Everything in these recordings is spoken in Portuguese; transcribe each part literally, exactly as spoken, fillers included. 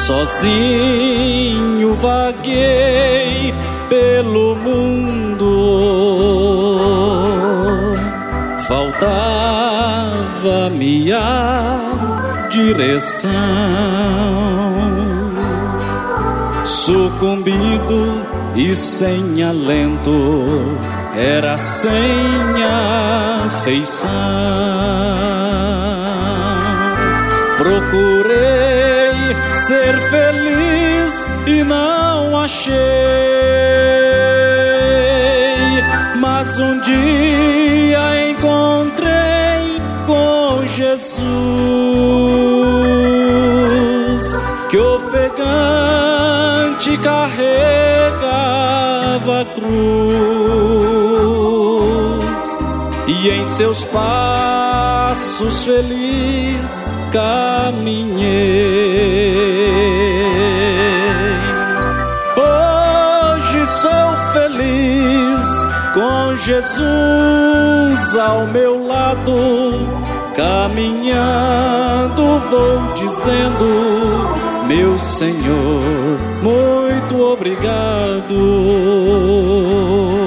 Sozinho vaguei pelo mundo, faltava-me a direção. Sucumbido e sem alento, era sem afeição. Procurei ser feliz e não achei, mas um dia encontrei com Jesus, que ofegante carregava a cruz, e em seus passos feliz caminhei. Hoje sou feliz com Jesus ao meu lado, caminhando vou dizendo: meu Senhor, muito obrigado.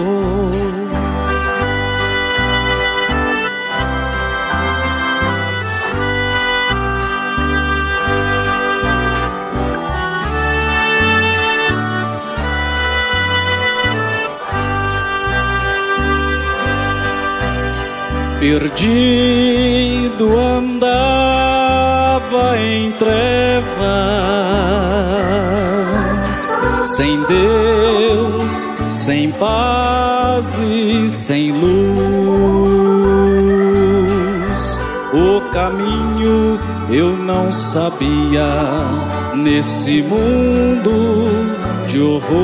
Perdido andava em trevas, sem Deus, sem paz e sem luz. O caminho eu não sabia nesse mundo de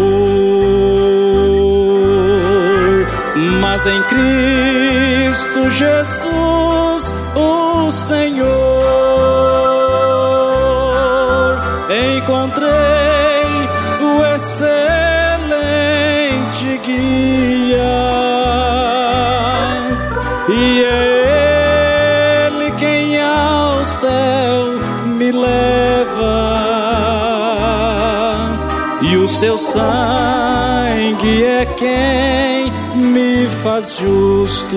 horror, mas em Cristo Jesus, o Senhor, encontrei o excelente guia, e é Ele quem ao céu me leva, e o seu sangue é quem me faz justo.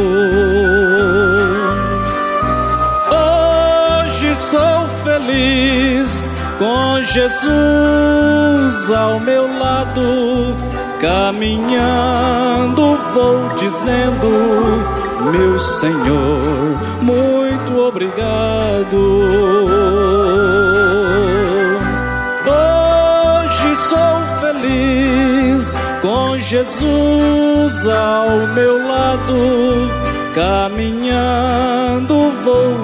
Hoje sou feliz com Jesus ao meu lado, caminhando vou dizendo: meu Senhor, muito obrigado. Hoje sou feliz com Jesus ao meu lado, caminhando vou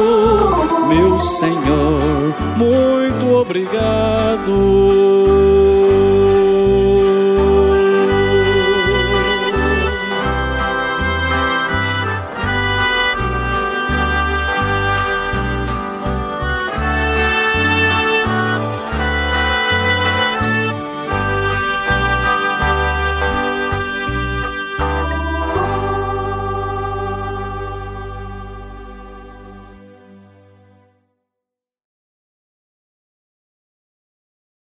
dizendo: meu Senhor, muito obrigado.